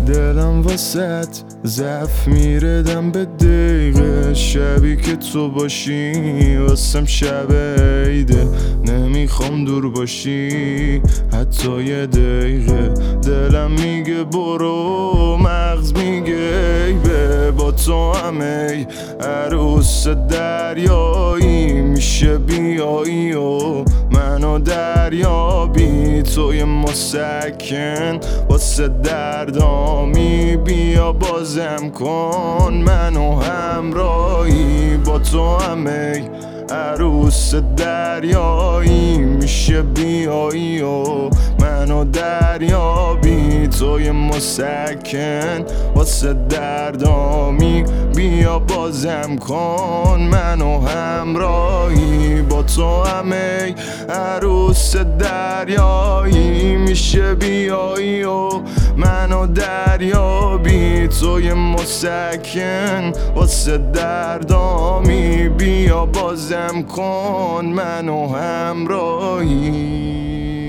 دلم واسط ضعف میره دم به دقیقه، شبی که تو باشی واسم شب عیده. نمیخوام دور باشی حتی یه دقیقه، دلم میگه برو، مغز میگه ای به. با تو هم ای عروس دریایی، میشه بیایی و منو دریابی. توی مسکن واسه دردامی، بیا بازم کن منو همراهی. با تو هم ای عروس دریایی، میشه بیایی و منو دریابی. توی مسکن واسه دردامی، بیا بازم کن منو همراهی. با تو هم ای عروس دریایی، میشه بیایی و منو دریابی. توی مسکن واسه دردامی، بیا بازم کن منو همراهی.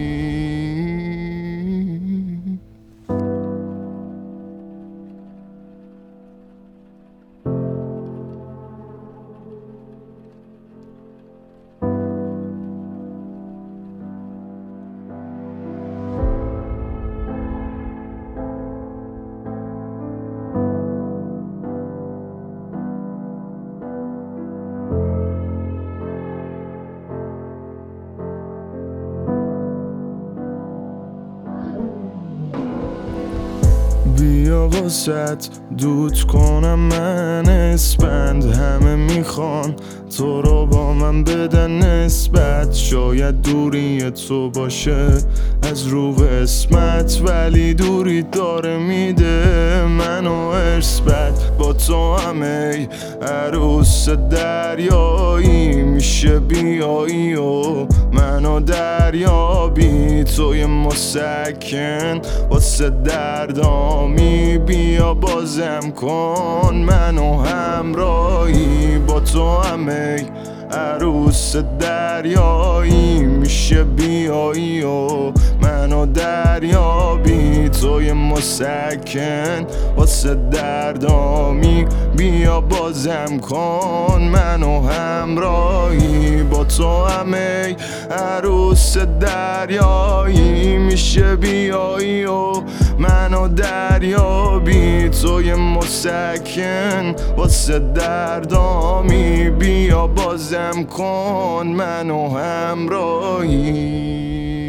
بیا واسط دود کنم من اسپند، همه میخوان تو رو با من بدن نسبت. شاید دوری تو باشه از رو قسمت، ولی دوری داره میده منو ارثبت. با تو هم ای عروس دریایی، میشه بیایی و منو دریابی. توی مسکن واسه دردامی، بیا بازم کن منو همراهی. با تو هم ای عروس دریایی، میشه بیایی و منو دریابی. توی مسکن واسه دردامی، بیا بازم کن منو همراهی. با تو هم ای عروس دریایی، میشه بیایی و منو دریابی. توی مسکن واسه دردامی، بیا بازم کن منو همراهی.